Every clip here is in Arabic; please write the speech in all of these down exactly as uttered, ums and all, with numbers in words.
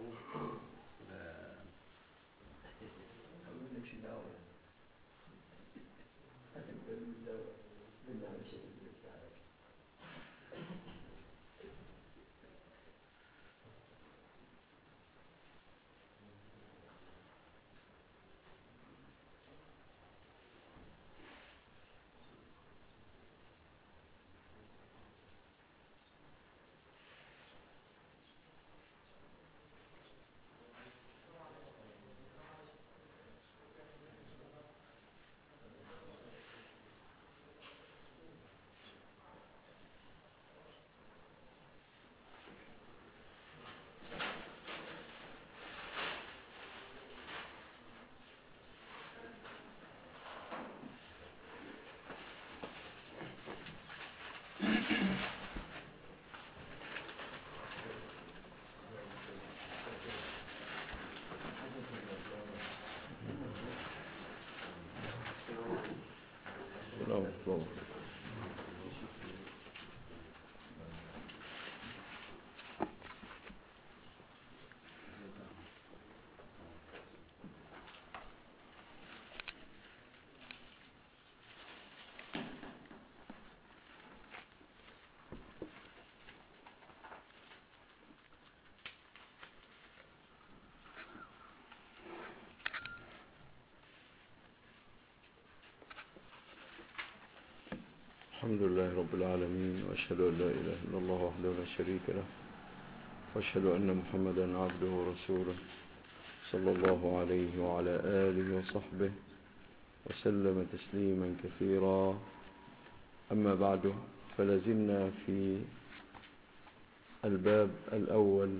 الحمد لله رب العالمين، وأشهد أن لا إله إلا الله وحده لا شريك له، وأشهد أن محمدا عبده ورسوله صلى الله عليه وعلى آله وصحبه وسلم تسليما كثيرا. أما بعد، فلازلنا في الباب الأول،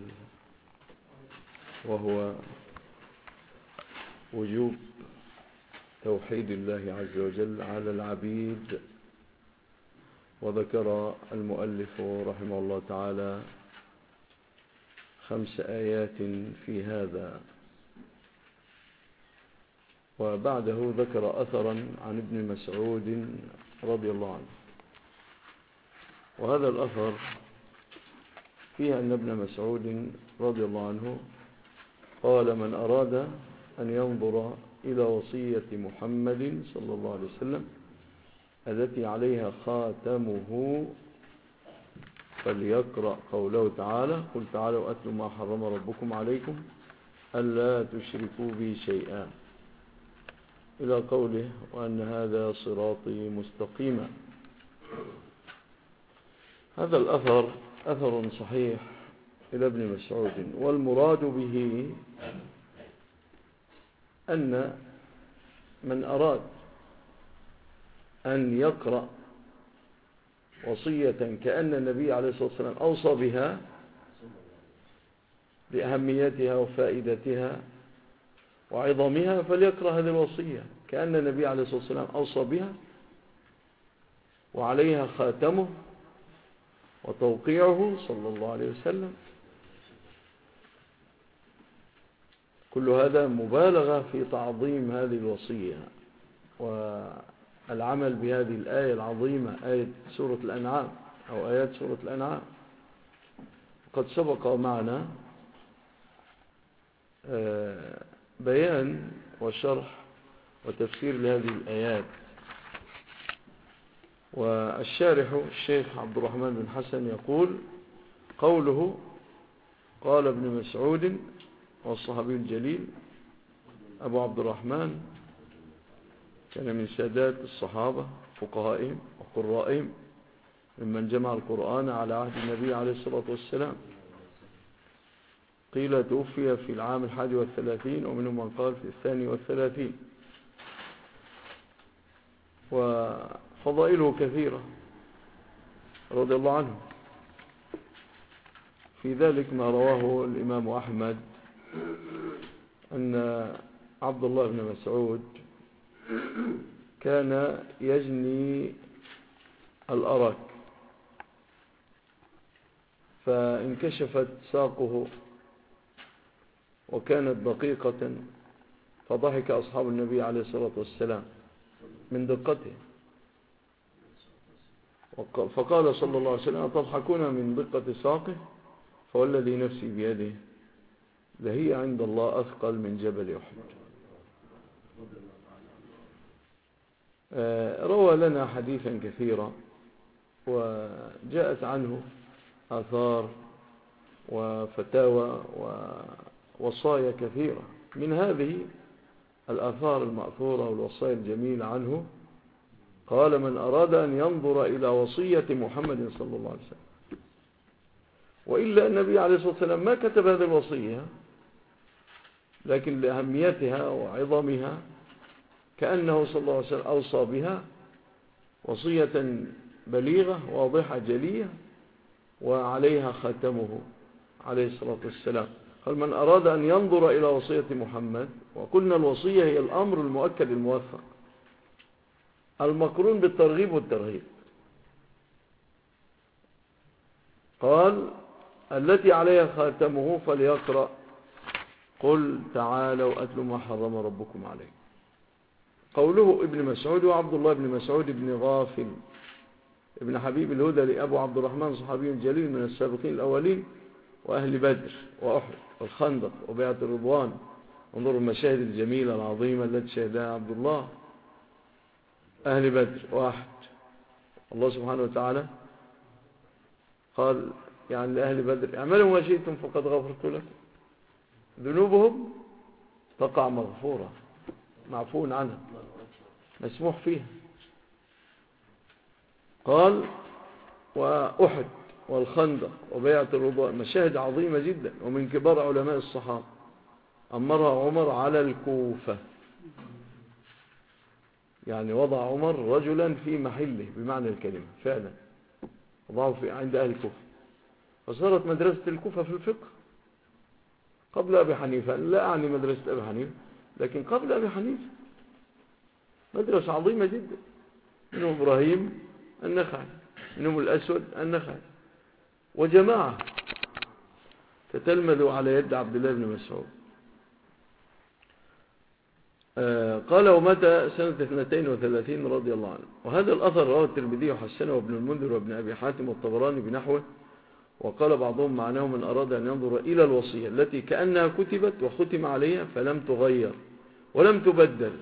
وهو وجوب توحيد الله عز وجل على العبيد. وذكر المؤلف رحمه الله تعالى خمس آيات في هذا، وبعده ذكر أثرا عن ابن مسعود رضي الله عنه. وهذا الأثر فيه أن ابن مسعود رضي الله عنه قال: من أراد أن ينظر إلى وصية محمد صلى الله عليه وسلم التي عليها خاتمه فليقرأ قوله تعالى: قل تعالوا أتل ما حرم ربكم عليكم ألا تشركوا بي شيئا، إلى قوله: وأن هذا صراطي مستقيما. هذا الأثر أثر صحيح إلى ابن مسعود، والمراد به أن من أراد أن يقرأ وصية كأن النبي عليه الصلاة والسلام أوصى بها بأهميتها وفائدتها وعظمها، فليقرأ هذه الوصية كأن النبي عليه الصلاة والسلام أوصى بها وعليها خاتمه وتوقيعه صلى الله عليه وسلم. كل هذا مبالغة في تعظيم هذه الوصية والعمل بهذه الآية العظيمة، آية سورة الأنعام أو آيات سورة الأنعام. قد سبق معنا بيان وشرح وتفسير لهذه الآيات، والشارح الشيخ عبد الرحمن بن حسن يقول: قوله قال ابن مسعود والصحابي الجليل أبو عبد الرحمن كان من سادات الصحابة فقهائهم وقرائهم، ممن جمع القرآن على عهد النبي عليه الصلاة والسلام. قيل توفي في العام الحادي والثلاثين، ومنهم من قال في الثاني والثلاثين. وفضائله كثيرة رضي الله عنه، في ذلك ما رواه الإمام أحمد أن عبد الله بن مسعود كان يجني الأرك، فانكشفت ساقه وكانت دقيقة، فضحك أصحاب النبي عليه الصلاة والسلام من دقته، فقال صلى الله عليه وسلم: تضحكون من دقة ساقه؟ فوالذي نفسي بيده لهي عند الله أثقل من جبل أحد. روى لنا حديثا كثيرا وجاءت عنه آثار وفتاوى ووصايا كثيرة. من هذه الآثار المأثورة والوصايا الجميلة عنه قال: من أراد أن ينظر إلى وصية محمد صلى الله عليه وسلم، وإلا النبي عليه الصلاة والسلام ما كتب هذه الوصية، لكن لأهميتها وعظمها كأنه صلى الله عليه وسلم أوصى بها وصية بليغة واضحة جلية وعليها ختمه عليه الصلاة والسلام. قال: من أراد أن ينظر إلى وصية محمد، وقلنا الوصية هي الأمر المؤكد الموثق المقرون بالترغيب والترهيب. قال: التي عليها خاتمه فليقرأ قل تعالوا أتل ما حرم ربكم عليكم. قوله ابن مسعود وعبد الله بن مسعود بن غافل ابن حبيب الهذلي أبو عبد الرحمن صحابي جليل من السابقين الأولين وأهل بدر وأحد والخندق وبيعة الرضوان. انظروا المشاهد الجميلة العظيمة التي شهدها عبد الله. أهل بدر واحد، الله سبحانه وتعالى قال يعني لأهل بدر: اعملوا ما شئتم فقد غفرت لكم. ذنوبهم تقع مغفورة معفو عنها مسموح فيها. قال: وأحد والخندق وبيعة الرضوان، مشاهد عظيمة جدا. ومن كبار علماء الصحابة أمرها عمر على الكوفة، يعني وضع عمر رجلا في محله بمعنى الكلمة فعلا، وضعه في عند أهل الكوفة، فصارت مدرسة الكوفة في الفقه قبل أبي حنيفة. لا أعني مدرسة أبي حنيفة، لكن قبل أبي حنيفة مدرسة عظيمة جدا. منهم إبراهيم النخعي، منهم الأسود النخعي، وجماعة تتلمذوا على يد عبد الله بن مسعود. آه قال: ومتى سنة اثنتين وثلاثين رضي الله عنه. وهذا الأثر رواه الترمذي وحسنه وابن المنذر وابن أبي حاتم والطبراني بنحوه. وقال بعضهم معناه: من أراد أن ينظر إلى الوصية التي كأنها كتبت وختم عليها فلم تغير ولم تبدل،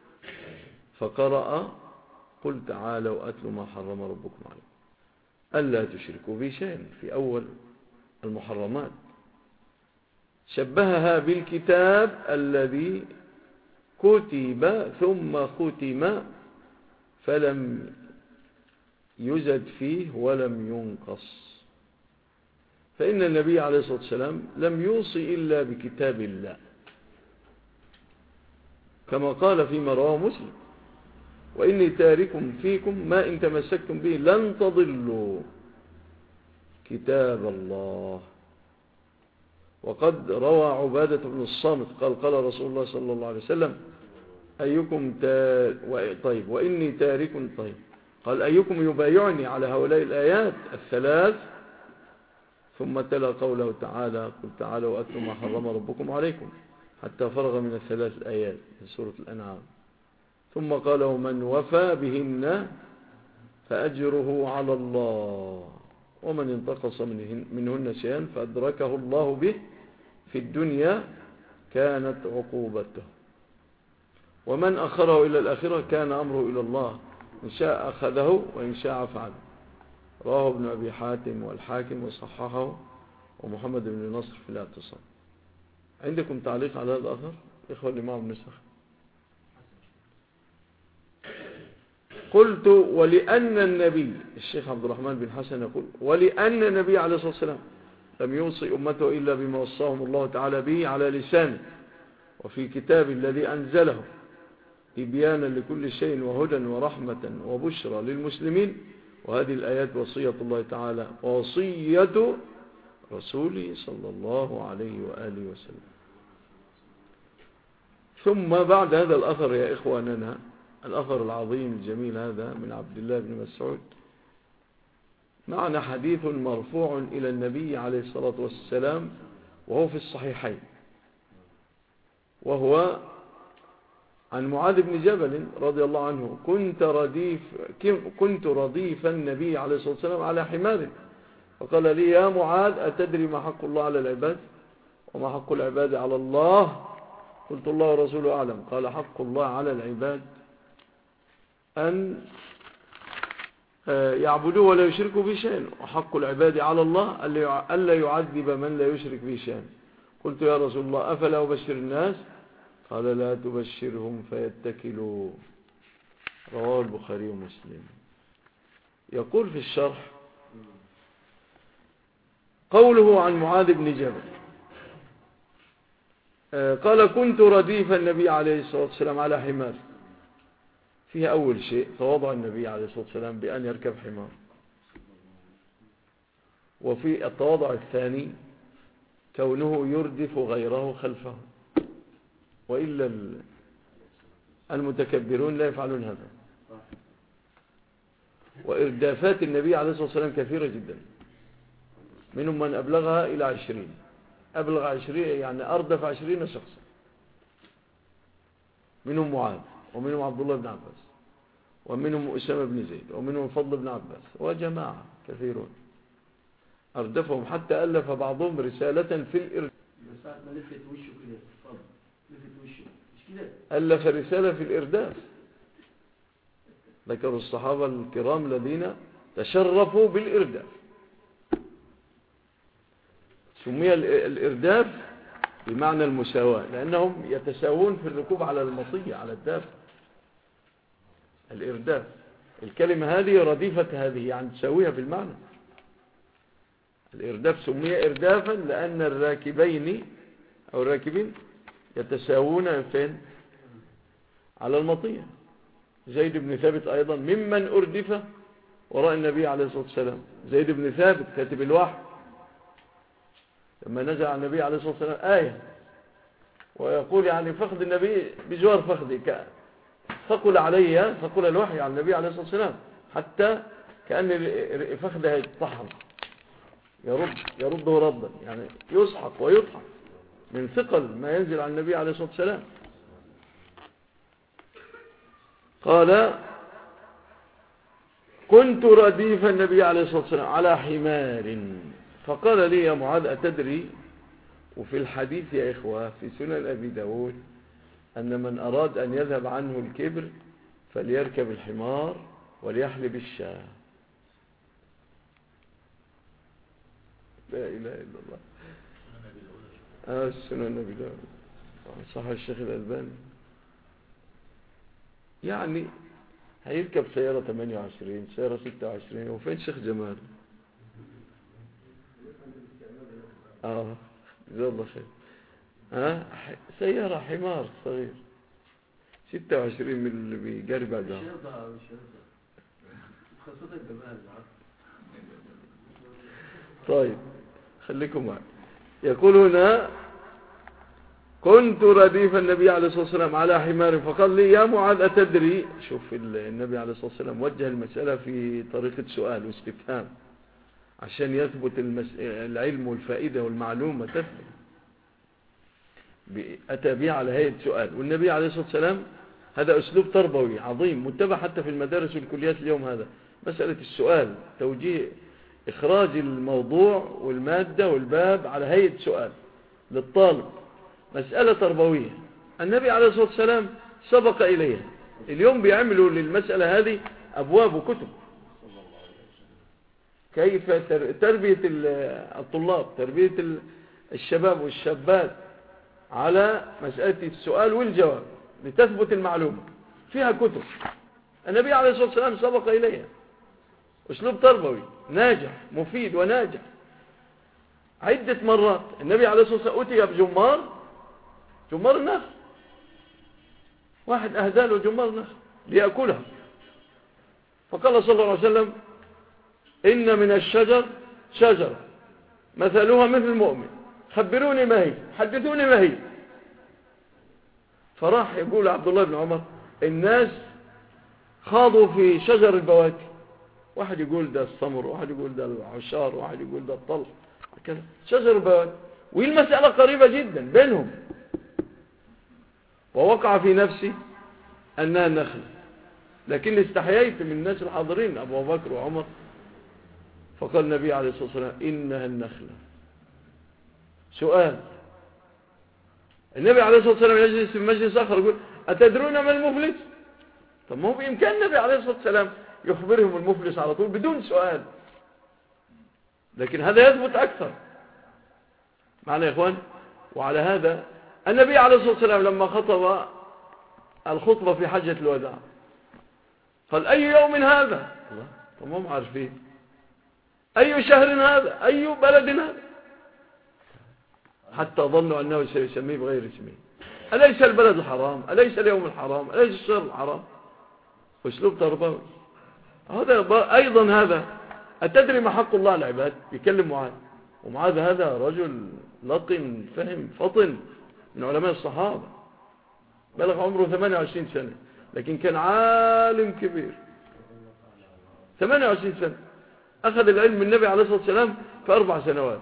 فقرأ قل تعالوا أتل ما حرم ربكم عليكم ألا تشركوا به شيئا في أول المحرمات، شبهها بالكتاب الذي كتب ثم ختم فلم يزد فيه ولم ينقص. فإن النبي عليه الصلاة والسلام لم يوصي إلا بكتاب الله، كما قال فيما رواه مسلم: وإني تارك فيكم ما إن تمسكتم به لن تضلوا كتاب الله. وقد روى عبادة بن الصامت قال: قال رسول الله صلى الله عليه وسلم: أيكم تار... طيب وإني تارك طيب قال: أيكم يبايعني على هؤلاء الآيات الثلاث؟ ثم تلا قوله تعالى: قل تعالوا أتلوا ما حرم ربكم عليكم، حتى فرغ من الثلاث الآيات في سورة الأنعام. ثم قال: ومن وفى بهن فأجره على الله، ومن انتقص منهن, منهن شيئا فأدركه الله به في الدنيا كانت عقوبته، ومن أخره إلى الآخرة كان أمره إلى الله، إن شاء أخذه وإن شاء فعله. رواه ابن أبي حاتم والحاكم وصححه ومحمد بن نصر في الاعتصام. عندكم تعليق على هذا الأثر إخوة الإمام النسخ؟ قلت: ولأن النبي الشيخ عبد الرحمن بن حسن يقول: ولأن النبي عليه الصلاة والسلام لم يوصي أمته إلا بما وصاهم الله تعالى به على لسانه وفي كتاب الذي أنزله تبيانا لكل شيء وهدى ورحمة وبشرى للمسلمين. وهذه الآيات وصية الله تعالى ووصية رسوله صلى الله عليه وآله وسلم. ثم بعد هذا الأثر يا إخواننا، الأثر العظيم الجميل هذا من عبد الله بن مسعود، معنا حديث مرفوع إلى النبي عليه الصلاة والسلام وهو في الصحيحين، وهو عن معاذ بن جبل رضي الله عنه: كنت رديف كنت رديف النبي عليه الصلاة والسلام على حمار، فقال لي: يا معاذ أتدري ما حق الله على العباد؟ وما حق العباد على الله؟ قلت الله ورسوله أعلم. قال حق الله على العباد أن يعبدوه ولا يشركوا به شيئا، وحق العباد على الله ألا يعذب من لا يشرك به شيئا. قلت يا رسول الله أفلا أبشر الناس؟ قال لا تبشرهم فيتكلوا. رواه البخاري ومسلم. يقول في الشرح قوله عن معاذ بن جبل قال كنت رديف النبي عليه الصلاة والسلام على حمار. فيها أول شيء تواضع النبي عليه الصلاة والسلام بأن يركب حمار، وفي التواضع الثاني كونه يردف غيره خلفه، وإلا المتكبرون لا يفعلون هذا. وإردافات النبي عليه الصلاة والسلام كثيرة جدا، منهم من أبلغها إلى عشرين، أبلغ عشرين يعني أردف عشرين شخصا، منهم معاذ، ومنهم عبد الله بن عباس، ومنهم أسامة بن زيد، ومنهم فضل بن عباس، وجماعة كثيرون أردفهم، حتى ألف بعضهم رسالة في الإرداف. ألف رسالة في الإرداف. ذكروا الصحابة الكرام الذين تشرفوا بالإرداف. سمي الإرداف بمعنى المساواة، لأنهم يتساوون في الركوب على المطية، على الدابة. الإرداف الكلمة هذه رديفة هذه، يعني تساويها في المعنى. الإرداف سمي إردافا لأن الراكبين أو الراكبين يتساوون فين؟ على المطية. زيد بن ثابت أيضا ممن أردف وراء النبي عليه الصلاة والسلام. زيد بن ثابت كاتب الوحي، لما نزل على النبي عليه الصلاة والسلام آية ويقول يعني فخذ النبي بجوار فخذي، ثقل علي ثقل الوحي على النبي عليه الصلاة والسلام، حتى كأن فخذه يتطحن، يرد يرده ردا، يعني يسحق ويطحن من ثقل ما ينزل على النبي عليه الصلاة والسلام. قال كنت رديف النبي عليه الصلاة والسلام على حمار، فقال لي يا معاذ أتدري؟ وفي الحديث يا إخوة في سنن أبي داود أن من أراد أن يذهب عنه الكبر فليركب الحمار وليحلب الشاة. لا إله إلا الله. آه السنن أبي داود صح الشيخ الألباني. يعني هيركب سيارة ثمانية وعشرين، سيارة ستة وعشرين، وفين شيخ جمال؟ اه جزاه الله خير. ها آه سيارة حمار صغير ستة وعشرين من اللي بيجري بعدها. طيب خليكم معي. يقول هنا كنت رديف النبي عليه الصلاة والسلام على حمار، فقال لي يا معاذ أتدري؟ شوف النبي عليه الصلاة والسلام وجه المسألة في طريقة سؤال واستفهام عشان يثبت العلم والفائدة والمعلومة تثبت، أتى بها على هيئة سؤال. والنبي عليه الصلاة والسلام هذا أسلوب تربوي عظيم متبع حتى في المدارس والكليات اليوم، هذا مسألة السؤال، توجيه إخراج الموضوع والمادة والباب على هيئة سؤال للطالب، مسألة تربوية. النبي عليه الصلاة والسلام سبق إليها. اليوم بيعملوا للمسألة هذه أبواب وكتب، كيف تربية الطلاب، تربية الشباب والشابات على مسألة السؤال والجواب لتثبت المعلومة، فيها كتب. النبي عليه الصلاة والسلام سبق إليها. أسلوب تربوي ناجح مفيد وناجح. عدة مرات النبي عليه الصلاة والسلام أتي بجمار، جمار النخل، واحد أهدى له جمار نخل ليأكلها، فقال صلى الله عليه وسلم إن من الشجر شجرة مثلها مثل المؤمن، خبروني ما هي، حدثوني ما هي. فراح يقول عبد الله بن عمر الناس خاضوا في شجر البواتي، واحد يقول ده الصمر، واحد يقول ده العشار، واحد يقول ده الطلق، كذا شجر البواتي، والمسألة قريبة جدا بينهم. ووقع في نفسي أنها النخل، لكن استحييت من الناس الحاضرين أبو بكر وعمر، فقال النبي عليه الصلاة والسلام إنها النخلة. سؤال النبي عليه الصلاة والسلام يجلس في مجلس آخر يقول أتدرون ما المفلس؟ طب ما هو بإمكان النبي عليه الصلاة والسلام يخبرهم المفلس على طول بدون سؤال، لكن هذا يثبت أكثر معنا يا إخوان. وعلى هذا النبي عليه الصلاة والسلام لما خطب الخطبة في حجة الوداع قال أي يوم هذا؟ الله، طب ما هم عارفين أي شهر هذا، أي بلد هذا، حتى ظنوا أنه سيسميه بغير اسمه. أليس البلد الحرام؟ أليس اليوم الحرام؟ أليس الشهر الحرام؟ أسلوب تربوي هذا أيضا. هذا أتدري ما حق الله على العباد؟ يكلم معاذ، ومعاذ هذا رجل لقن فهم فطن من علماء الصحابة، بلغ عمره ثمانية وعشرين سنة، لكن كان عالم كبير. ثمانية وعشرين سنة أخذ العلم من النبي عليه الصلاة والسلام في أربع سنوات.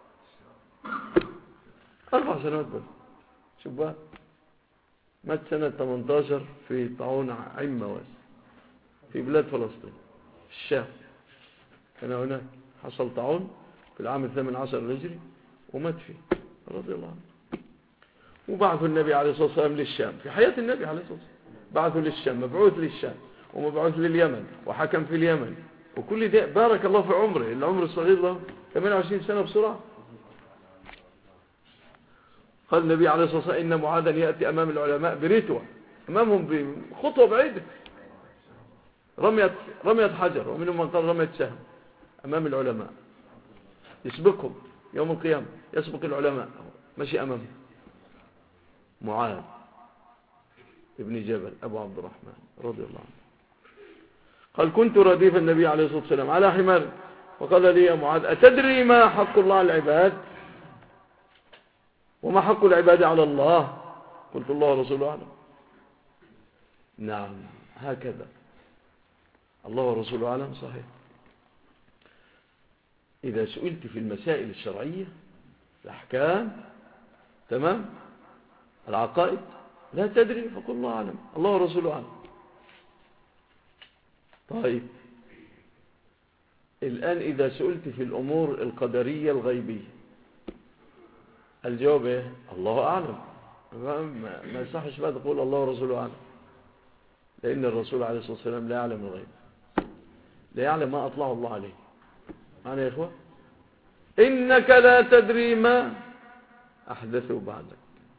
أربع سنوات بس. شوف بقى، مات سنة ثمانية عشر في طاعون عين مواس في بلاد فلسطين الشام. كان هناك حصل طاعون في العام الثامن عشر الهجري ومات فيه رضي الله عنه. وبعثوا النبي عليه الصلاة والسلام للشام في حياة النبي عليه الصلاة والسلام، بعثوا للشام، مبعوث للشام ومبعوث لليمن وحكم في اليمن، وكل ده بارك الله في عمره. العمر الصغير له ثمانية وعشرين سنة بسرعة. قال النبي عليه الصلاة والسلام إن معاذا يأتي أمام العلماء بريتوة، أمامهم بخطوة بعيدة، رمية رمية حجر، ومنهم من قال رمية سهم أمام العلماء، يسبقهم يوم القيامة، يسبق العلماء ماشي أمامهم. معاذ ابن جبل أبو عبد الرحمن رضي الله عنه قال كنت رديف النبي عليه الصلاة والسلام على حمار، وقال لي يا معاذ أتدري ما حق الله على العباد وما حق العباد على الله؟ قلت الله ورسوله أعلم. نعم هكذا، الله ورسوله أعلم، صحيح. إذا سئلت في المسائل الشرعية الأحكام تمام العقائد لا تدري فقل الله أعلم، الله ورسوله أعلم. طيب الآن إذا سئلت في الأمور القدرية الغيبية الجواب إيه؟ الله أعلم. ما يصحش بقى تقول الله ورسوله أعلم، لأن الرسول عليه الصلاة والسلام لا يعلم الغيب، لا يعلم ما أطلعه الله عليه. معنا يا إخوة؟ إنك لا تدري ما أحدثوا بعدك.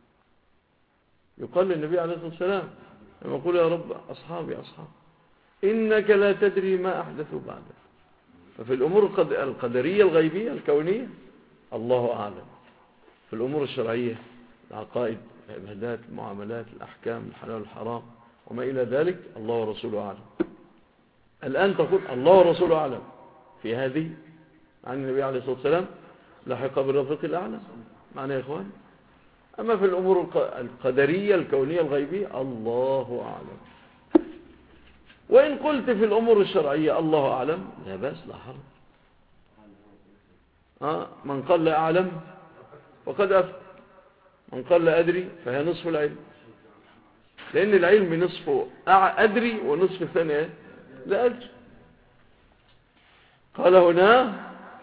يقال للنبي عليه الصلاة والسلام لما يقول يا رب أصحابي أصحاب، إنك لا تدري ما أحدثوا بعدك. ففي الأمور القدرية الغيبية الكونية الله أعلم، في الأمور الشرعية العقائد العبادات المعاملات الأحكام الحلال والحرام وما إلى ذلك الله ورسوله أعلم. الآن تقول الله ورسوله أعلم في هذه عن النبي عليه الصلاة والسلام لحق بالرفيق الأعلى. معنا يا إخوان؟ أما في الأمور القدرية الكونية الغيبية الله أعلم. وإن قلت في الأمور الشرعية الله أعلم لا بأس لا حرج. آه من قال لا أعلم وقد أفتى، من قال لا أدري فهي نصف العلم، لأن العلم نصفه أدري ونصف الثانية لا أدري. قال هنا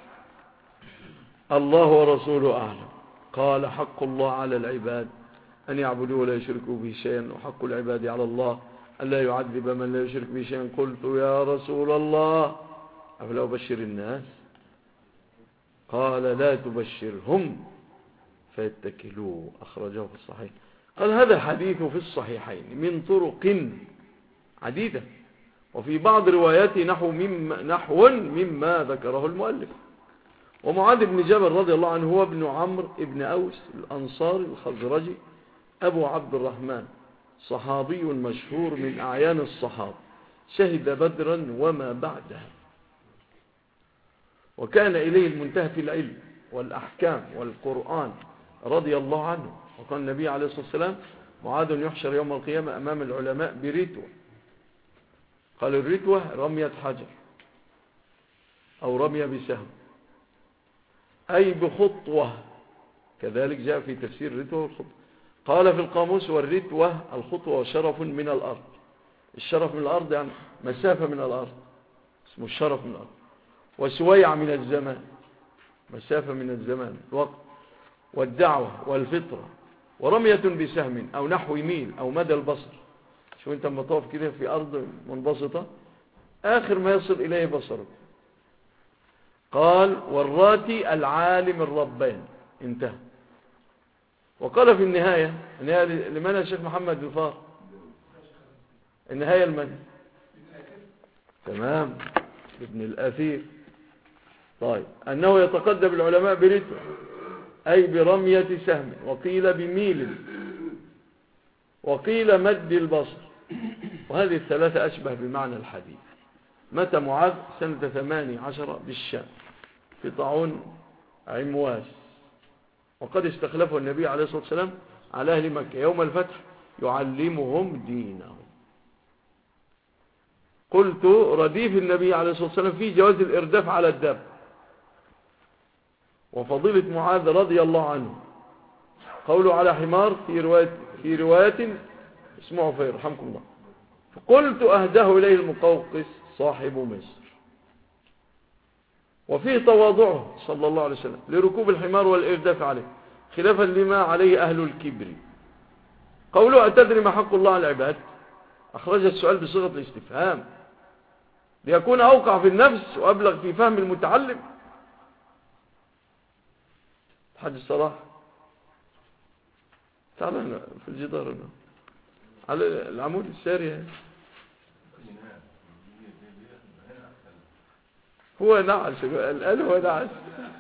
الله ورسوله أعلم. قال حق الله على العباد أن يعبدوا ولا يشركوا به شيئا، وحق العباد على الله أن لا يعذب من لا يشرك به شيئا. قلت يا رسول الله أفلا أبشر الناس؟ قال لا تبشرهم فيتكلوا. أخرجه في الصحيح. قال هذا الحديث في الصحيحين من طرق عديدة، وفي بعض رواياته نحو مما, نحو مما ذكره المؤلف. ومعاذ بن جبل رضي الله عنه هو ابن عمرو ابن أوس الأنصاري الخزرجي أبو عبد الرحمن، صحابي مشهور من أعيان الصحابة، شهد بدرا وما بعدها، وكان إليه المنتهى في العلم والأحكام والقرآن رضي الله عنه. وقال النبي عليه الصلاة والسلام معاذ يحشر يوم القيامة أمام العلماء بريتوة. قال الريتوة رمية حجر أو رمية بسهم، أي بخطوة، كذلك جاء في تفسير الريتوة والخطوة. قال في القاموس والريتوة الخطوة شرف من الأرض. الشرف من الأرض يعني مسافة من الأرض، اسمه الشرف من الأرض. وسويع من الزمان، مسافة من الزمان الوقت. والدعوة والفطرة ورمية بسهم أو نحو ميل أو مدى البصر. شو أنت مطاف كده في أرض منبسطة آخر ما يصل إليه بصرك. قال والراتي العالم الرباني، انتهى. وقال في النهاية، النهاية لمن الشيخ محمد الفار؟ النهاية لمن؟ تمام، ابن الأثير. طيب، أنه يتقدم العلماء برتم أي برمية سهم، وقيل بميل، وقيل مد البصر، وهذه الثلاثة أشبه بمعنى الحديث. متى معاذ؟ سنة ثماني عشر بالشام في طاعون عمواس، وقد استخلفه النبي عليه الصلاة والسلام على أهل مكة يوم الفتح يعلمهم دينهم. قلت رديف النبي عليه الصلاة والسلام في جواز الإرداف على الداب، وفضيلة معاذ رضي الله عنه قوله على حمار في رواية, في رواية اسمعوا فيه رحمكم الله. فقلت أهده إليه المقوقس صاحب مصر. وفيه تواضعه صلى الله عليه وسلم لركوب الحمار والإرداف عليه خلافا لما عليه أهل الكبر. قوله أتدري ما حق الله على العباد؟ أخرج السؤال بصيغة الاستفهام ليكون أوقع في النفس وأبلغ في فهم المتعلم. حد الصراحة تعال هنا في الجدار هنا على العمود الساري. هو نعس الآن، هو نعس.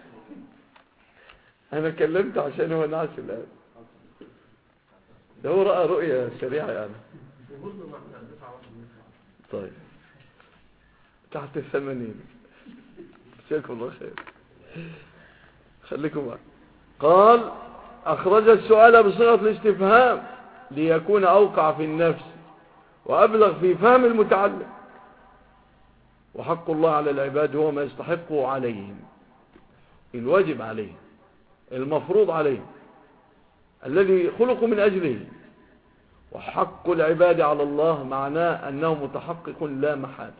أنا كلمت عشان هو نعس الآن، ده هو رأى رؤية سريعة يعني. طيب تحت الثمانين. جزاكم الله خير، خليكم معي. قال أخرج السؤال بصيغة الاستفهام ليكون أوقع في النفس وأبلغ في فهم المتعلم. وحق الله على العباد هو ما يستحقه عليهم، الواجب عليهم، المفروض عليهم، الذي خلقوا من أجله. وحق العباد على الله معناه أنه متحقق لا محالة.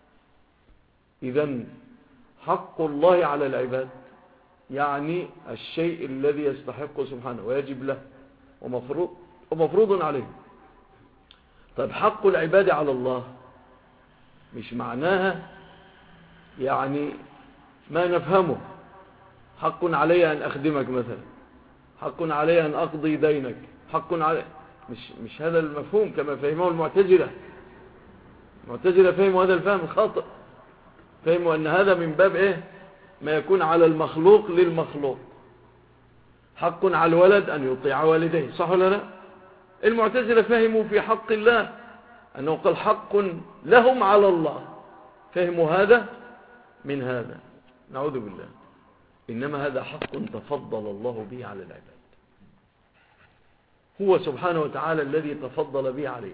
إذن حق الله على العباد يعني الشيء الذي يستحقه سبحانه ويجب له ومفروض, ومفروض عليه. طيب حق العباد على الله مش معناها يعني ما نفهمه، حق علي أن أخدمك مثلا، حق علي أن أقضي دينك، حق علي، مش, مش هذا المفهوم كما فهمه المعتزلة. المعتزلة فهموا هذا الفهم الخاطئ، فهموا أن هذا من باب إيه؟ ما يكون على المخلوق للمخلوق. حق على الولد أن يطيع والديه، صح ولا لا؟ المعتزلة فهموا في حق الله أنه قال حق لهم على الله، فهموا هذا من هذا، نعوذ بالله. إنما هذا حق تفضل الله به على العباد، هو سبحانه وتعالى الذي تفضل به عليه.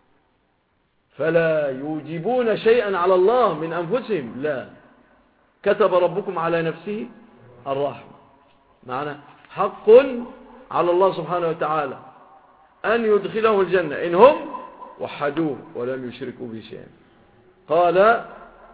فلا يوجبون شيئا على الله من أنفسهم، لا. كتب ربكم على نفسه الرحمة، معنى حق على الله سبحانه وتعالى أن يدخلهم الجنة إن هم وحدوه ولم يشركوا به شيئا. قال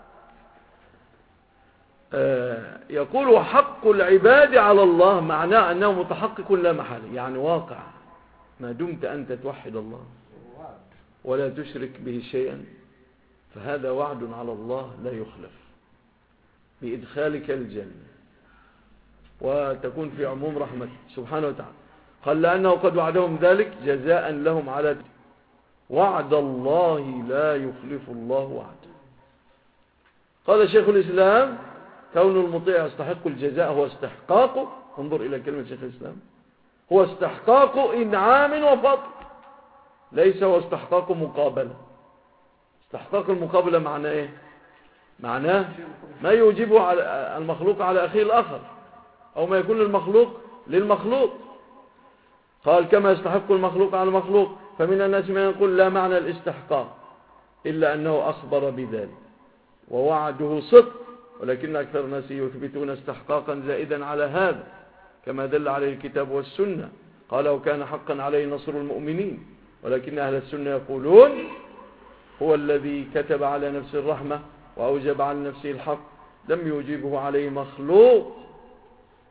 آه يقول وحق العباد على الله معناه أنه متحقق لا محالة، يعني واقع. ما دمت أنت توحد الله ولا تشرك به شيئا فهذا وعد على الله لا يخلف بإدخالك الجنة، وتكون في عموم رحمته سبحانه وتعالى. قال لأنه قد وعدهم ذلك جزاء لهم على وعد الله لا يخلف الله وعده. قال شيخ الإسلام كون المطيع يستحق الجزاء هو استحقاقه، انظر إلى كلمة شيخ الإسلام، هو استحقاق إنعام وفضل، ليس هو استحقاق مقابلة. استحقاق المقابلة معناه إيه؟ معناه ما يوجبه على المخلوق على أخيه الآخر، أو ما يكون للمخلوق للمخلوق. قال كما يستحق المخلوق على المخلوق. فمن الناس من يقول لا معنى الاستحقاق إلا أنه أخبر بذلك ووعده صدق، ولكن أكثر الناس يثبتون استحقاقا زائدا على هذا كما دل عليه الكتاب والسنة. قال وكان حقا عليه نصر المؤمنين، ولكن أهل السنة يقولون هو الذي كتب على نفسه الرحمة وأوجب على نفسه الحق، لم يوجبه عليه مخلوق،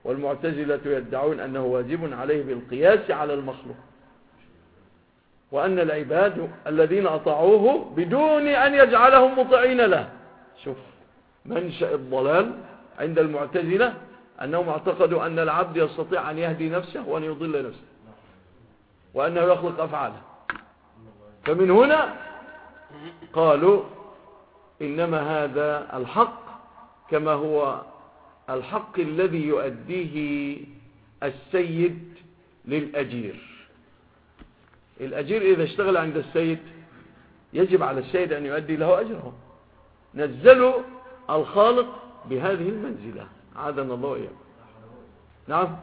والمعتزلة يدعون أنه واجب عليه بالقياس على المخلوق، وأن العباد الذين أطاعوه بدون أن يجعلهم مطيعين له. شوف منشأ الضلال عند المعتزلة، أنهم اعتقدوا أن العبد يستطيع أن يهدي نفسه وأن يضل نفسه، وأنه يخلق أفعاله. فمن هنا قالوا إنما هذا الحق كما هو الحق الذي يؤديه السيد للأجير. الأجير إذا اشتغل عند السيد يجب على السيد أن يؤدي له أجره. نزلوا الخالق بهذه المنزلة، عادنا الله إياه. نعم.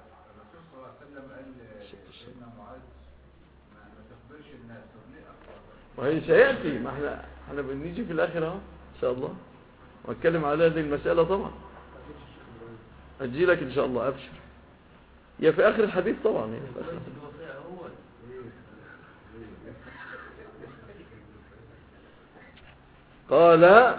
وهي سيأتي، ما احنا احنا بنيجي في الآخر اهو إن شاء الله واتكلم على هذه المسألة. طبعا أجي لك إن شاء الله، أبشر. يا في آخر الحديث طبعا، يعني في آخر الحديث. قال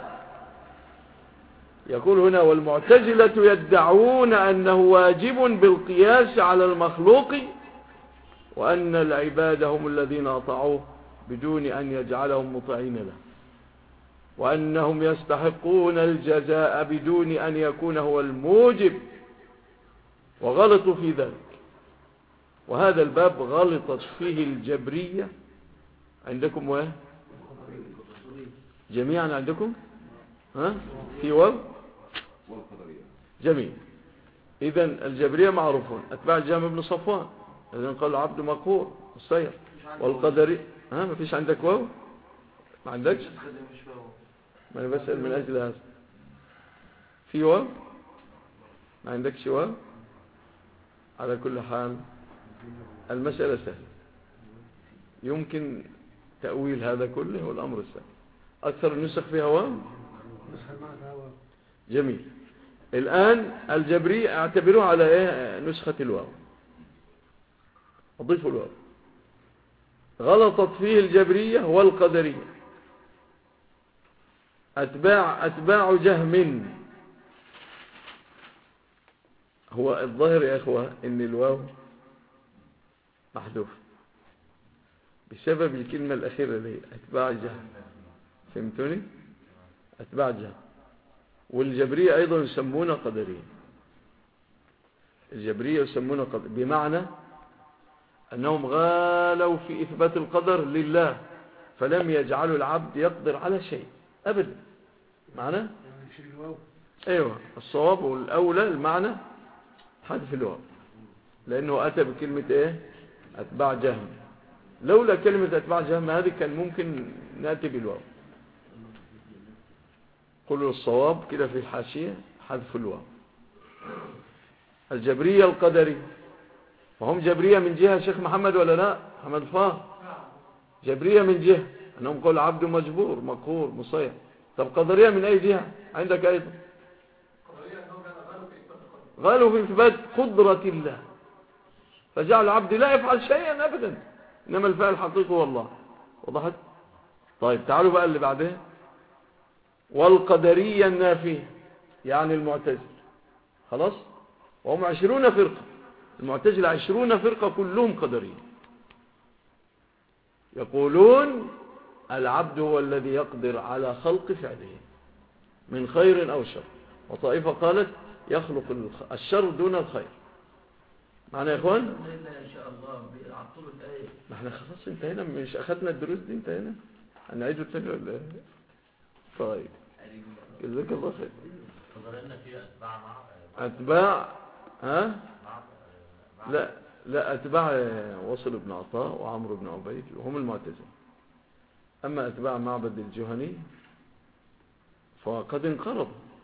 يقول هنا والمعتزلة يدعون أنه واجب بالقياس على المخلوق، وأن العباد هم الذين أطاعوه بدون أن يجعلهم مطيعين له، وأنهم يستحقون الجزاء بدون أن يكون هو الموجب، وغلطوا في ذلك. وهذا الباب غلطت فيه الجبرية عندكم، واه جميعا عندكم، ها في واو جميل. إذن الجبرية معروفون أتباع جهم بن صفوان، إذن قال عبد مقهور السير. والقدري ها ما فيش عندك واو؟ ما عندكش؟ ما أنا بسأل من أجل هذا. في واو؟ ما عندكش واو؟ على كل حال المسألة سهلة، يمكن تأويل هذا كله والأمر السهل. أكثر النسخ فيها واو؟ جميل. الآن الجبري اعتبروه على ايه نسخة الواو، أضيفوا الواو. غلطت فيه الجبرية والقدرية أتباع, أتباع جهم. هو الظاهر يا أخوة إن الواو محذوف بسبب الكلمة الأخيرة اللي هي أتباع جهم. فهمتوني؟ أتباع جهم. والجبرية أيضا يسمون قدرية. الجبرية يسمون قدر بمعنى أنهم غالوا في إثبات القدر لله، فلم يجعلوا العبد يقدر على شيء أبدا. معنى أيوة الصواب والأولى المعنى حذف الواو، لأنه أتى بكلمة إيه أتباع جهم. لولا كلمة أتباع جهم هذه كان ممكن نأتي بالواو. قلوا الصواب كده في الحاشية حذف الواو. الجبرية القدري، وهم جبرية من جهة شيخ محمد ولا لا؟ محمد فاه جبرية من جهة أنهم قول عبد مجبور مقهور مصير. طب قدرية من أي جهة عندك أيضا؟ قالوا في إثبات قدرة الله، فجعل العبد لا يفعل شيئا أبدا، إنما الفعل الحقيقي هو الله. وضحت؟ طيب تعالوا بقى اللي بعدها. والقدرية النافية يعني المعتزلة، خلاص، وهم عشرون فرقة. المعتزلة عشرون فرقة كلهم قدرية، يقولون العبد هو الذي يقدر على خلق فعله من خير أو شر. وطائفة قالت يخلق الشر دون الخير. معنا يا إخوان؟ إن شاء الله بيعطلوا الآية. ما احنا خلاص انتهينا، مش أخذنا الدروس دي انتهينا، هنعيده تاني ولا ايه؟ طيب جزاك الله خير. فضلنا في أتباع مع أتباع ها؟ لا لا أتباع وصل بن عطاء وعمرو بن عبيد وهم المعتزلة. أما أتباع معبد الجهني فقد انقرضوا،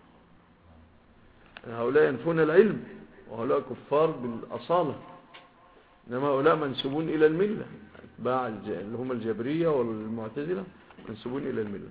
هؤلاء ينفون العلم وهؤلاء كفار بالأصالة، إنما هؤلاء منسوبون إلى الملة. أتباع اللي هم الجبرية والمعتزلة منسوبون إلى الملة.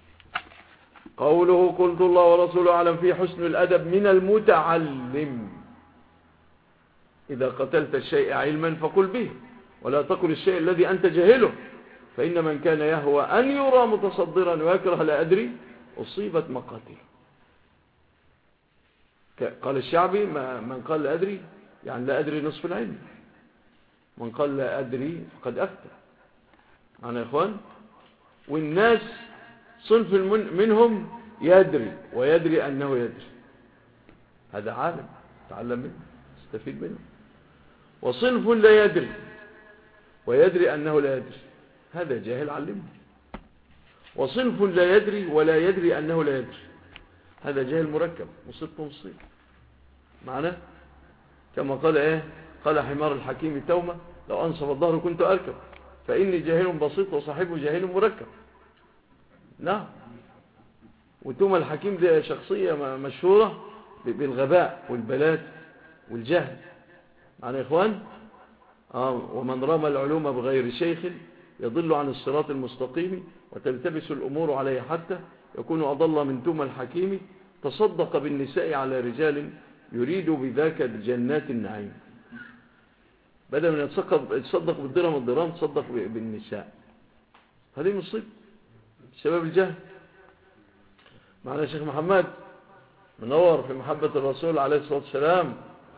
قوله قلت الله ورسوله أعلم في حسن الأدب من المتعلم. إذا قتلت الشيء علما فقل به، ولا تقل الشيء الذي أنت جاهله، فإن من كان يهوى أن يرى متصدرا ويكره لا أدري أصيبت مقاتل. قال الشعبي من قال لا أدري يعني لا أدري نصف العلم، من قال لا أدري فقد أفتى. معنا يا إخوان؟ والناس صنف منهم يدري ويدري أنه يدري، هذا عالم تعلم منه استفيد منه. وصنف لا يدري ويدري أنه لا يدري، هذا جاهل علمه. وصنف لا يدري ولا يدري أنه لا يدري، هذا جاهل مركب مصيب مصيب. معنا كما قال ايه قال حمار الحكيم تومة لو أنصف الظهر كنت أركب، فإني جاهل بسيط وصاحبه جاهل مركب. نعم. وتومة الحكيم دي شخصية مشهورة بالغباء والبلاد والجهل. معنا يا إخوان؟ آه ومن رمى العلوم بغير شيخ يضل عن الصراط المستقيم وتلتبس الأمور عليه حتى يكون أضل من تومة الحكيم تصدق بالنساء على رجال يريد بذاك جنات النعيم. بدل من يتصدق بالدرهم والدرهم تصدق بالنساء. هذه مصيبة شباب الجهل. معنا الشيخ محمد منور في محبة الرسول عليه الصلاة والسلام.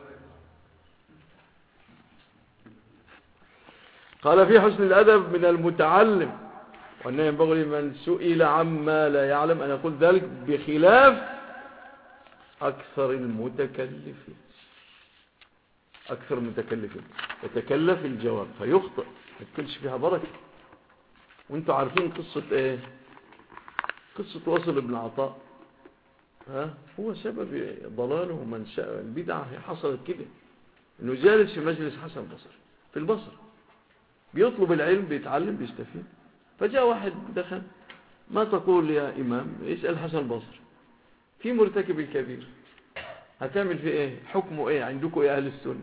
قال في حسن الأدب من المتعلم وأنه ينبغي لمن سئل عما لا يعلم أن يقول ذلك بخلاف أكثر المتكلفين. أكثر المتكلفين يتكلف الجواب فيخطئ ما تكلش فيها بركة. وانتوا عارفين قصة ايه؟ قصة وصل ابن عطاء، ها هو سبب ضلاله ومنشأ البدعة هي حصلت كده، انه جالس في مجلس حسن بصري في البصرة بيطلب العلم بيتعلم بيستفيد، فجاء واحد دخل ما تقول يا إمام؟ يسأل حسن البصري في مرتكب الكبير هتعمل في ايه؟ حكمه ايه عندكم يا اهل السنة؟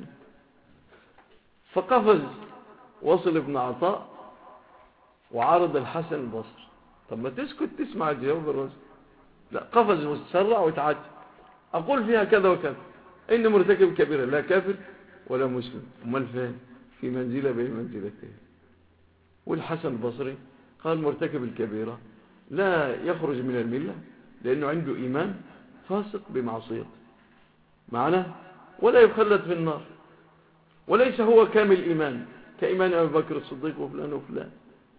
فقفز وصل ابن عطاء وعرض الحسن البصري. طب ما تسكت تسمع جواب الرجل؟ لا، قفز وتسرع وتعجب. اقول فيها كذا وكذا ان مرتكب كبيرة لا كافر ولا مسلم، امال فين؟ في منزلة بين منزلتين. والحسن البصري قال مرتكب الكبيرة لا يخرج من الملة لانه عنده ايمان فاسق بمعصيته معنا ولا يخلد في النار، وليس هو كامل إيمان كإيمان أبي بكر الصديق وفلان وفلان.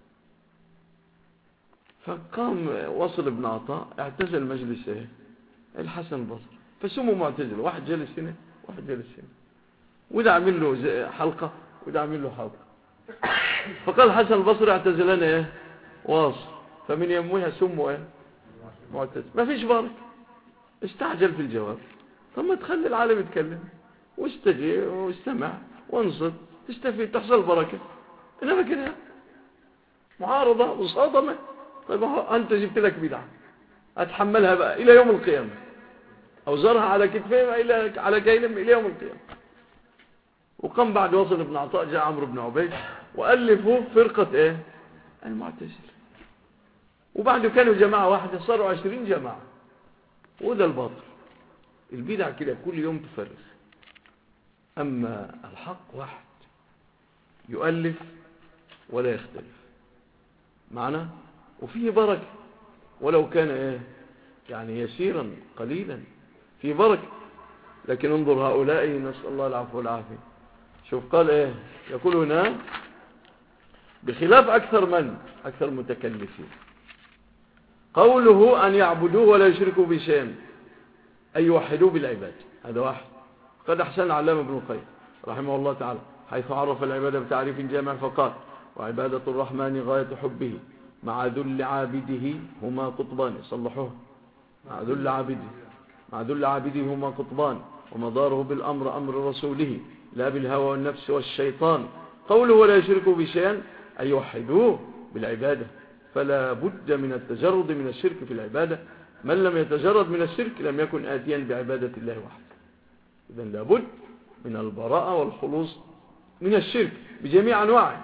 فقام وصل ابن عطاء اعتزل مجلس ايه الحسن البصري، فسموا معتزل، واحد جالس هنا واحد جالس هنا، وده عامل له حلقة وده عامل له حلقة. فقال الحسن البصري اعتزلنا ايه واصل، فمن يموها سموا ايه معتزل. ما فيش بركة، استعجل في الجواب. طب ما تخلي العالم يتكلم واستجي واستمع وانصت تستفيد تحصل بركة. انما كده معارضة وصادمة. طيب انت جبت لك بدعة اتحملها بقى الى يوم القيامة، اوزرها على كتفين الى على كيلم الى يوم القيامة. وقام بعد وصل ابن عطاء جاء عمرو بن عبيد والفوا فرقة ايه المعتزلة، وبعد كانوا جماعة واحدة صاروا عشرين جماعة. وده الباطل، البدع كده كل يوم تفرق. أما الحق واحد يؤلف ولا يختلف معنا، وفيه بركة ولو كان إيه يعني يسيرا قليلا فيه بركة. لكن انظر هؤلاء نسأل الله العفو والعافية. شوف قال إيه يقول هنا بخلاف أكثر من أكثر متكلفين قوله أن يعبدوه ولا يشركوا بشيء أي يوحدوه بالعباد. هذا واحد. قد أحسن علامة ابن القيم رحمه الله تعالى حيث عرف العبادة بتعريف جامع فقال وعبادة الرحمن غاية حبه مع ذل عابده هما قطبان. صلحوه مع ذل عابده مع ذل عابده هما قطبان ومداره بالأمر أمر رسوله لا بالهوى والنفس والشيطان. قوله ولا يشركوا بشيئا أي يوحدوه بالعبادة، فلا بد من التجرد من الشرك في العبادة. من لم يتجرد من الشرك لم يكن آتيا بعبادة الله وحده. إذن لابد من البراءة والخلوص من الشرك بجميع أنواعه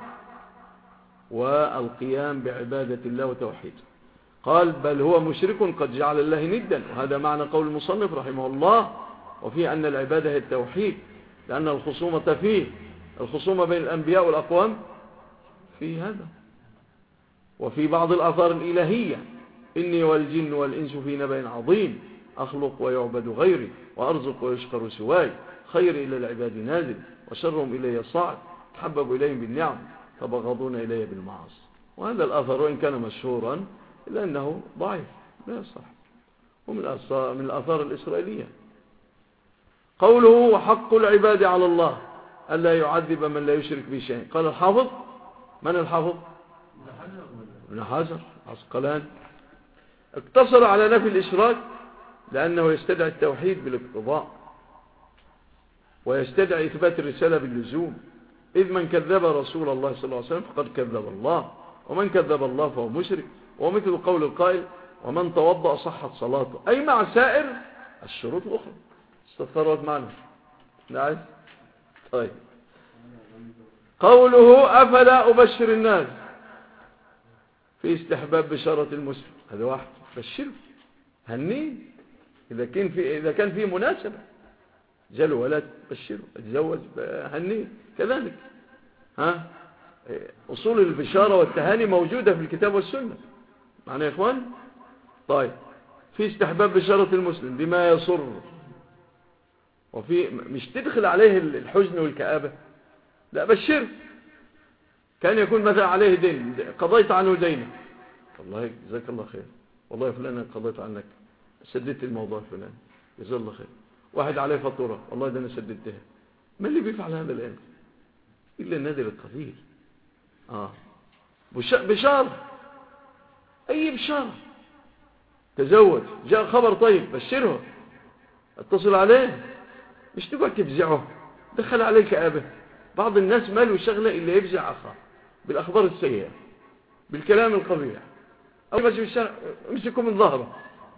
والقيام بعبادة الله وتوحيده. قال بل هو مشرك قد جعل الله ندا، وهذا معنى قول المصنف رحمه الله وفيه أن العبادة هي التوحيد، لأن الخصومة فيه الخصومة بين الأنبياء والأقوام في هذا. وفي بعض الآثار الإلهية إني والجن والإنس في نبأ عظيم أخلق ويعبد غيري، وأرزق ويشكر سواي، خير إلى العباد نازل، وشرهم إلي صاعد، تحبب إليهم بالنعم، فبغضون إلي بالمعاصي. وهذا الأثر وإن كان مشهورا إلا أنه ضعيف لا يصح، ومن من الآثار الإسرائيلية. قوله وحق العباد على الله ألا يعذب من لا يشرك به شيء. قال الحافظ، من الحافظ؟ ابن حجر عسقلاني، اقتصر على نفي الإشراك لأنه يستدعي التوحيد بالاقتضاء، ويستدعي إثبات الرسالة باللزوم، إذ من كذب رسول الله صلى الله عليه وسلم فقد كذب الله، ومن كذب الله فهو مشرك. ومثل قول القائل ومن توضأ صحت صلاته، أي مع سائر الشروط الأخرى. استفسرت معنا نعم. طيب قوله أفلا أبشر الناس في استحباب بشارة المسلم، هذا واحد بشره هنيه إذا كان في إذا كان في مناسبة، جاله ولد بشره، اتزوج هنيه كذلك. ها أصول البشارة والتهاني موجودة في الكتاب والسنة معنا يا إخوان. طيب في استحباب بشارة المسلم بما يسر، وفي مش تدخل عليه الحزن والكآبة، لا بشره. كان يكون مثلا عليه دين، قضيت عنه دينه، والله جزاك الله خير، والله فلان قضيت عنك سددت الموضوع فلان جزاك الله خير. واحد عليه فاتورة، والله ده انا سددتها. ما اللي بيفعل هذا الآن إلا النادر القليل. آه بشارة، أي بشارة، تزوج جاء خبر طيب بشره، اتصل عليه، مش تقعد تفزعه، دخل عليه كآبة. بعض الناس ما له شغلة إلا يفزع أخاه بالأخبار السيئة، بالكلام القبيح، أو ماشي في الشارع امسكوا من ظهره.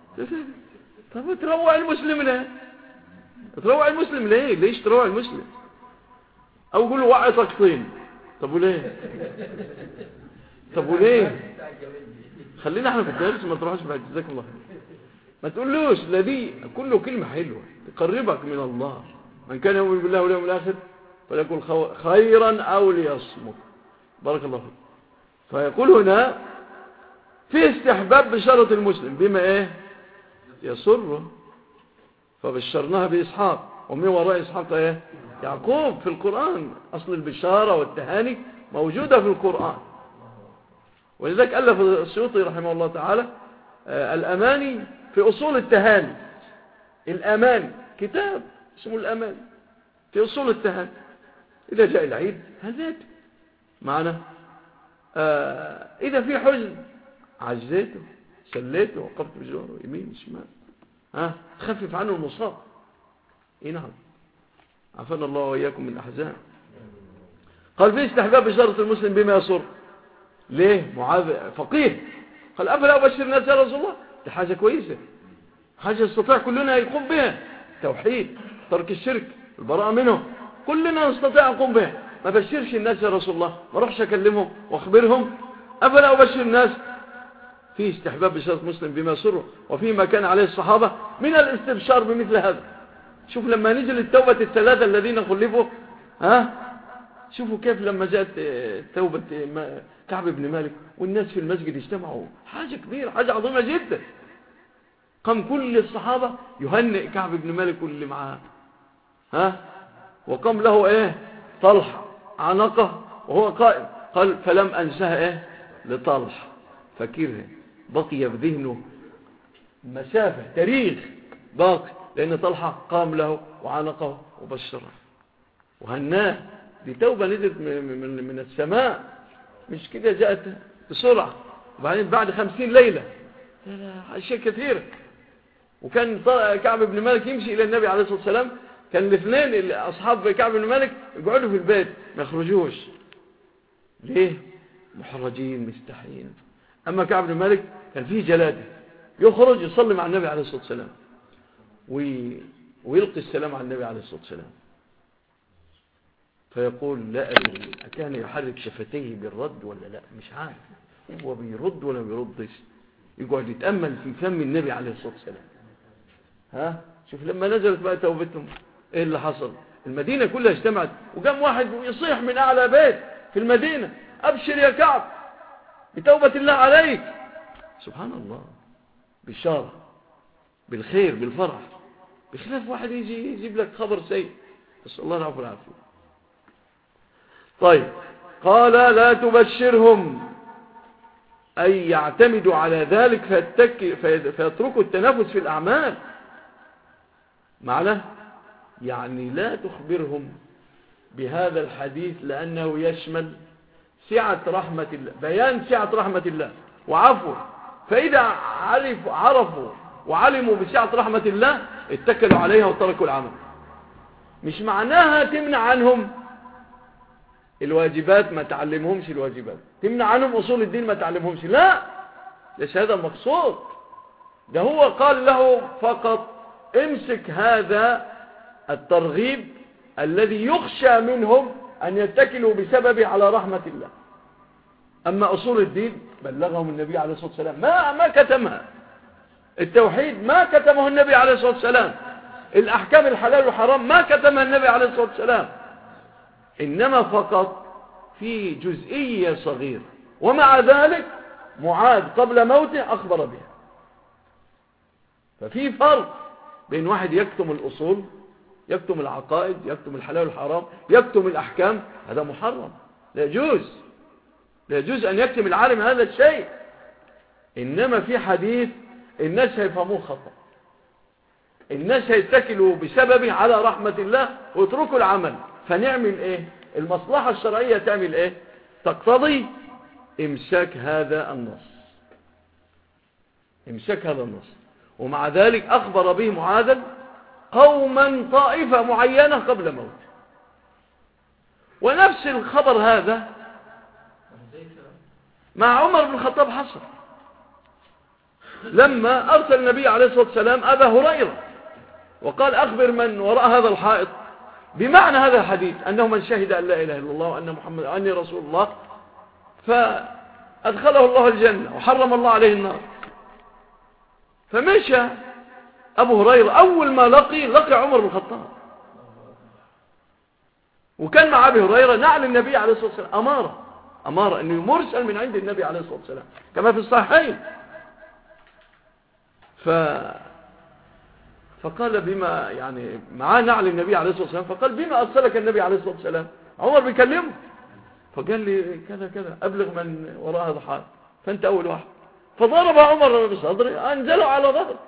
طب تروع المسلم ليه؟ تروع المسلم ليه؟ ليش تروع المسلم؟ أو قول له وعطك طين. طب وليه؟ طب وليه؟ خلينا احنا في الدرس، ما تروحش بعد جزاك الله خير. ما تقولوش الذي كله كلمة حلوة تقربك من الله. من كان يؤمن بالله واليوم الآخر فليقول خيرا أو ليصمت. بارك الله فيك. فيقول هنا في استحباب بشارة المسلم بما ايه يسره، فبشرناها بإسحاق، ومن وراء إسحاق ايه يعقوب. في القرآن أصل البشارة والتهاني موجودة في القرآن، ولذلك ألف السيوطي رحمه الله تعالى آه الأماني في أصول التهاني. الأمان كتاب اسمه الأمان في أصول التهاني. إذا جاء العيد هزيت معنا، آه إذا في حزن عزيته سليته وقفت بجواره يمين شمال، ها تخفف عنه المصاب. إيه نعم، عافانا الله وإياكم من الأحزان. قال في استحباب بشارة المسلم بما يسر. ليه؟ معاذ فقيه قال أفلا أبشر الناس يا رسول الله، دي حاجة كويسة، حاجة يستطيع كلنا يقوم بها، توحيد، ترك الشرك، البراءة منه، كلنا نستطيع نقوم بها. ما بشرش الناس يا رسول الله، ما روحش أكلمهم وأخبرهم؟ أفلا أبشر الناس. في استحباب بشارة مسلم بما يسره، وفيما كان عليه الصحابة من الاستبشار بمثل هذا. شوف لما نجي للتوبة الثلاثة الذين خلفوا، ها شوفوا كيف لما جاءت توبة كعب بن مالك والناس في المسجد اجتمعوا، حاجة كبيرة، حاجة عظيمة جدا. قام كل الصحابة يهنئ كعب بن مالك واللي معاه، ها وقام له ايه طلحة عنقه وهو قائم. قال فلم أنسها ايه لطلحة، فكرها بقي في ذهنه مسافة تاريخ باقي، لأن طلحة قام له وعنقه وبشره وهناه. دي توبة نزلت من, من السماء، مش كده جاءت بسرعة. وبعدين بعد خمسين ليلة، أشياء كثيرة. وكان كعب بن مالك يمشي إلى النبي عليه الصلاة والسلام، كان الاثنين أصحاب كعب بن مالك يقعدوا في البيت ما يخرجوش. ليه؟ محرجين مستحيين. أما كعب بن مالك كان فيه جلادة، يخرج يصلي مع النبي عليه الصلاة والسلام وي... ويلقي السلام على النبي عليه الصلاة والسلام، فيقول لا أدري أكان يحرك شفتيه بالرد ولا لا، مش عارف هو بيرد ولا بيردش. يقعد يتأمل في فم النبي عليه الصلاة والسلام. ها شوف لما نزلت بقى توبتهم ايه اللي حصل؟ المدينة كلها اجتمعت، وقام واحد يصيح من أعلى بيت في المدينة أبشر يا كعب بتوبة الله عليك. سبحان الله، بشارة بالخير بالفرح، بخلاف واحد يجي يجيب لك خبر سيء. نسأل الله العفو والعافية. طيب قال لا تبشرهم، أي يعتمدوا على ذلك فيتركوا التنافس في الأعمال. معناه يعني لا تخبرهم بهذا الحديث لأنه يشمل سعة رحمة الله، بيان سعة رحمة الله وعفوه. فإذا عرفوا, عرفوا وعلموا بسعة رحمة الله اتكلوا عليها وتركوا العمل. مش معناها تمنع عنهم الواجبات، ما تعلمهمش الواجبات، تمنع عنهم أصول الدين ما تعلمهمش، لا، ليس هذا المقصود. ده هو قال له فقط امسك هذا الترغيب الذي يخشى منهم أن يتكلوا بسببه على رحمة الله. أما أصول الدين بلغهم النبي عليه الصلاة والسلام، ما ما كتمها. التوحيد ما كتمه النبي عليه الصلاة والسلام. الأحكام الحلال والحرام ما كتمها النبي عليه الصلاة والسلام. إنما فقط في جزئية صغيرة، ومع ذلك معاذ قبل موته أخبر بها. ففي فرق بين واحد يكتم الأصول، يكتم العقائد، يكتم الحلال والحرام، يكتم الأحكام، هذا محرم، لا يجوز، لا يجوز أن يكتم العالم هذا الشيء. إنما في حديث الناس هيفهموه خطأ، الناس هيتكلوا بسببه على رحمة الله ويتركوا العمل. فنعمل ايه؟ المصلحة الشرعية تعمل ايه؟ تقتضي امساك هذا النص، امساك هذا النص. ومع ذلك أخبر به معاذا قوما طائفة معينة قبل موت. ونفس الخبر هذا مع عمر بن الخطاب حصل لما أرسل النبي عليه الصلاة والسلام أبا هريرة وقال أخبر من وراء هذا الحائط بمعنى هذا الحديث، أنه من شهد أن لا إله إلا الله وأن محمد أني رسول الله فأدخله الله الجنة وحرم الله عليه النار. فمشى أبو هريرة، أول ما لقي لقي عمر بن الخطاب، وكان مع أبي هريرة نعل النبي عليه الصلاة والسلام، أمارة أمارة أنه مرسل من عند النبي عليه الصلاة والسلام كما في الصحيحين. ف... فقال بما يعني معاه نعل النبي عليه الصلاة والسلام، فقال بما أرسلك النبي عليه الصلاة والسلام؟ عمر بيكلمه، فقال لي كذا كذا أبلغ من وراء هذا الحائط، فأنت أول واحد. فضرب عمر بصدره أنزله على ظهره،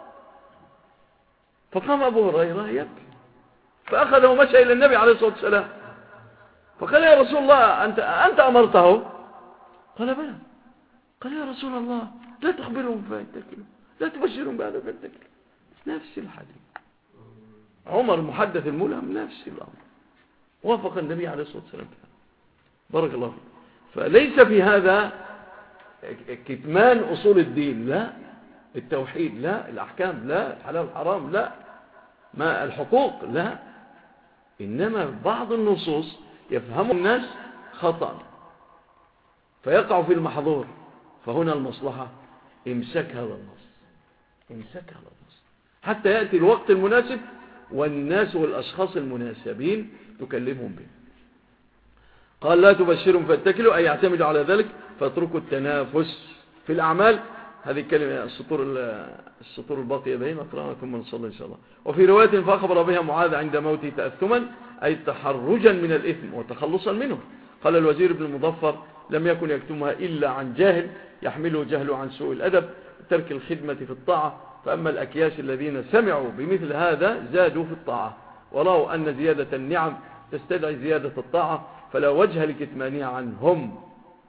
فقام أبو هريرة يبكي، فأخذه ومشى إلى النبي عليه الصلاة والسلام، فقال يا رسول الله أنت, أنت أمرته؟ قال بلى. قال يا رسول الله لا تخبرهم فيتكلوا، لا تبشرهم بهذا فيتكلوا. نفس الحديث، عمر المحدث الملهم نفس الأمر، وافق النبي عليه الصلاة والسلام. بارك الله فيك. فليس في هذا كتمان أصول الدين، لا، التوحيد لا، الأحكام لا، الحلال والحرام لا، ما الحقوق لا، إنما بعض النصوص يفهم الناس خطأ فيقع في المحظور. فهنا المصلحة امسك هذا النص، امسك هذا النص حتى يأتي الوقت المناسب والناس والأشخاص المناسبين تكلمهم به. قال لا تبشرهم فاتكلوا، أي يعتمدوا على ذلك فاتركوا التنافس في الأعمال. هذه الكلمة السطور السطور الباقية بين أقرأنا ثم نصلي إن شاء الله. وفي رواية فأخبر بها معاذ عند موته تأثما، أي تحرجا من الإثم وتخلصا منه. قال الوزير بن المظفر لم يكن يكتمها إلا عن جاهل يحمله جهله عن سوء الأدب ترك الخدمة في الطاعة. فأما الأكياس الذين سمعوا بمثل هذا زادوا في الطاعة، ورأوا أن زيادة النعم تستدعي زيادة الطاعة، فلا وجه لكتمانها عنهم.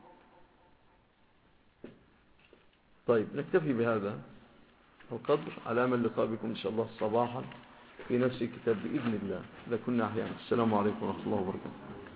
طيب نكتفي بهذا القدر على أمل اللقاء بكم إن شاء الله صباحا في نفس الكتاب بإذن الله إذا كنا أحيانا. السلام عليكم ورحمة الله وبركاته.